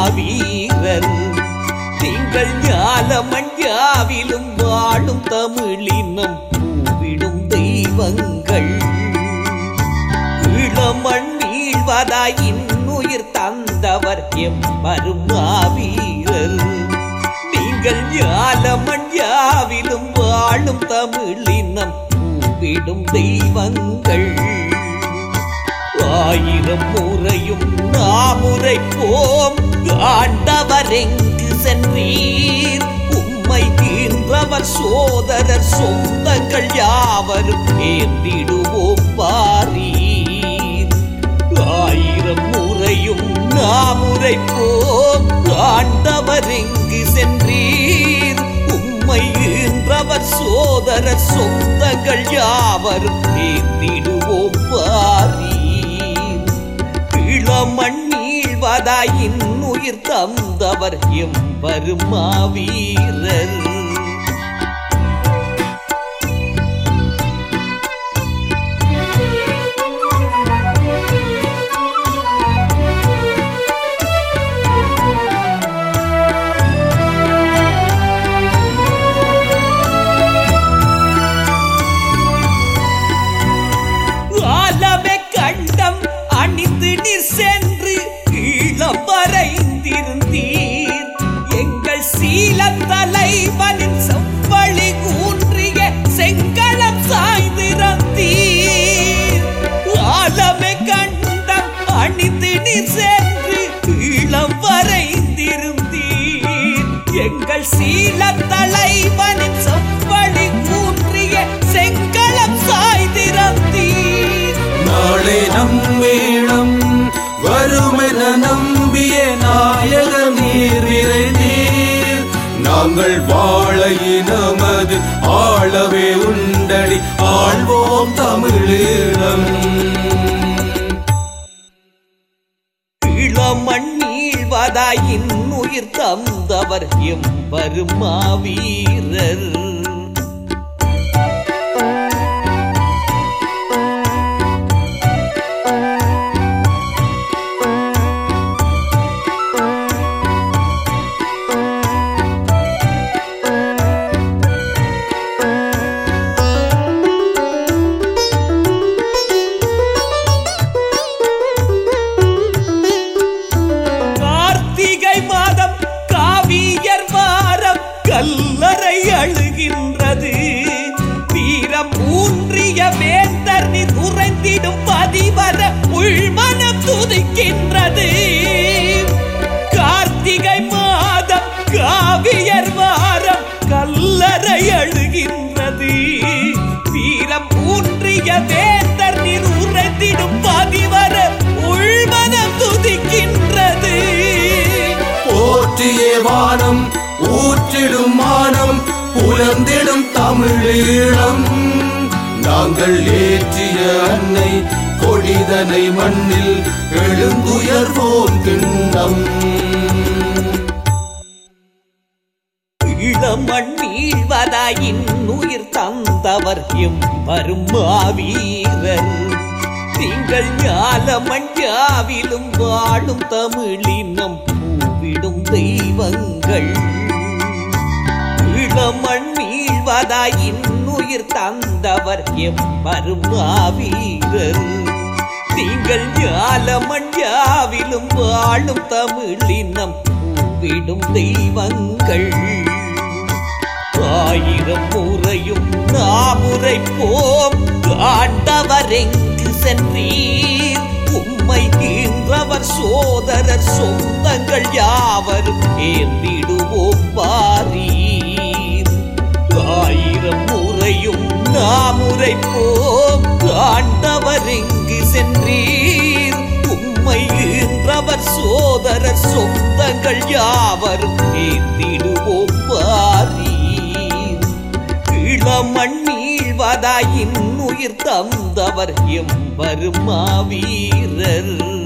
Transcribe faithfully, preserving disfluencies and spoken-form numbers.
மாவீரர் திங்கள் ஞாலமஞ்சாவிலும் வாழும் தமிழினம் பூவிடும் தெய்வங்கள் இளமண் வீழ்வதாய் இன்னுயிர் தந்தவர் எம்மரும் மாவீரர் நீங்கள் ஞாலமஞ்சாவிலும் வாழும் தமிழினம் பூவிடும் தெய்வங்கள் ஆயிரம் முறையும் நாமுறை போம் ஆண்டவரெங்கு சென்றீர் உம்மை ஈன்றவர் சோதரர் சொந்தங்கள் யாவரும் ஏந்திடுவோம் பாரீர் ஆயிரம் முறையும் நாமுறை போம் ஆண்டவரெங்கு சென்றீர் உம்மை ஈன்றவர் சோதரர் சொந்தங்கள் யாவரும் ஏந்திடுவோம் பாரீர் இளமண்ணீழ்வதாய் இன்னுயிர் தந்தவர் எம்பரும் மாவீரர் சென்று ஈழம் வரைந்திருந்தீர் எங்கள் சீல தலைவனின் செவ்வழி கூன்றிய செங்களம் சாய்ந்திருந்தீர் ஆலமே கண்டம் அணிந்து நீர் சென்று ஈழம் வரைந்திருந்தீர் எங்கள் சீல தலைவனின் செவ்வழி கூன்றிய செங்களம் சாய்ந்திருந்தீர் நாளை நம்மிடம் வருமென நம்பிய நாயக நீர் நீர் நாங்கள் வாழ இனமது ஆளவே உண்டடி ஆழ்வோம் தமிழீழம் இளமண்ணீழ்வதாய் இன்னுயிர் தந்தவர் எம்பரும் மாவீரர் கல்லறை அழுகின்றது வீரம் ஊன்றிய வேந்தர் நீர் உறைந்திடும் பதிவர உள்மனம் துதிக்கின்றது கார்த்திகை மாதம் காவியர் வாரம் கல்லறை அழுகின்றது வீரம் ஊன்றிய வேந்தர் நீர் உறைந்திடும் பதிவர உள்மனம் துதிக்கின்றது போற்றிய வானம் ஊற்றிடும் மானம் புலந்திடும் தமிழீழம் நாங்கள் ஏற்றிய அன்னை கொடிதனை மண்ணில் எழுந்துயர்வோம் கிண்ணம் இளமண்ணீழ்வதாய் இன்னுயிர் தந்தவர் எம்பரும் மாவீரர் நீங்கள் ஞாலமஞ்சாவிலும் வாழும் தமிழினம் பூவிடும் தெய்வங்கள் இளமண்ணீழ்வதாய் இன்னுயிர் தந்தவர் எம்பரும் மாவீரர் நீங்கள் ஞாலமஞ்சாவிலும் வாழும் தமிழினம் பூவிடும் தெய்வங்கள் ஆயிரம் முறையும் நாமுறை போம் ஆண்டவரெங்கு சென்றீர் உம்மை ஈன்றவர் சோதரர் சொந்தங்கள் யாவரும் ஏந்திடுவோம் பாரீர் ஆயிரம் முறையும் நாமுறை போம் ஆண்டவரெங்கு சென்றீர் உம்மை ஈன்றவர் சோதரர் சொந்தங்கள் யாவரும் ஏந்திடுவோம் பாரீர் இளமண்ணீழ்வதாய் இன்னுயிர் தந்தவர் எம்பரும் மாவீரர்